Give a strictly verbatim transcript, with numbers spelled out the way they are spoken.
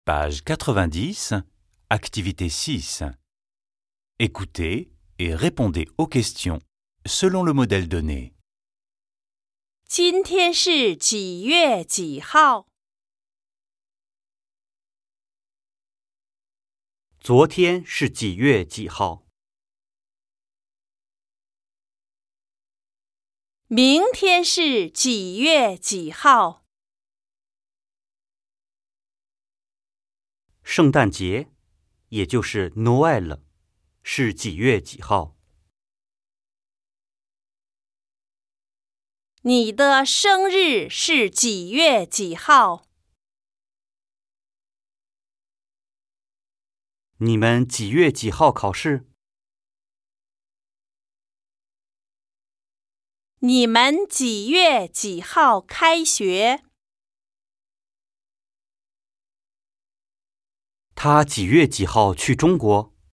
Page quatre-vingt-dix, activité six. Écoutez et répondez aux questions selon le modèle donné. 今天是几月几号？ 昨天是几月几号？ 明天是几月几号？ 圣诞节，也就是 Noel， 是几月几号？ 你的生日是几月几号？ 你们几月几号考试？ 你们几月几号开学？ 他几月几号去中国？